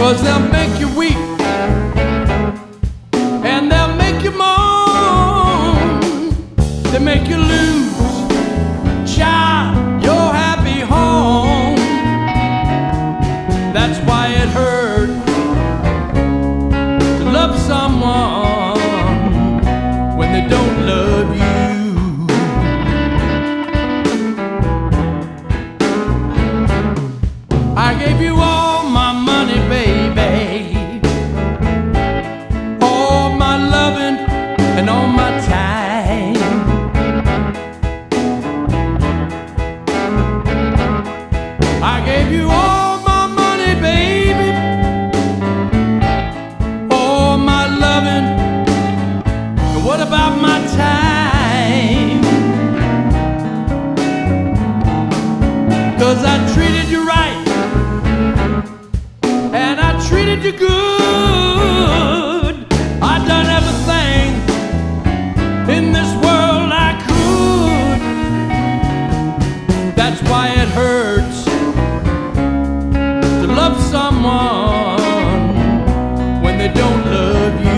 'cause they'll make you weep and they'll make you moan. They make you lose, child, your happy home. That's why it hurts to love someone when they don't love you. I gave you all my money, baby, all my loving and all my time. I gave you all my money, baby, all my loving, and what about my time? 'Cause I treated you right and I treated you good. I done everything in this world I could. That's why it hurts to love someone when they don't love you.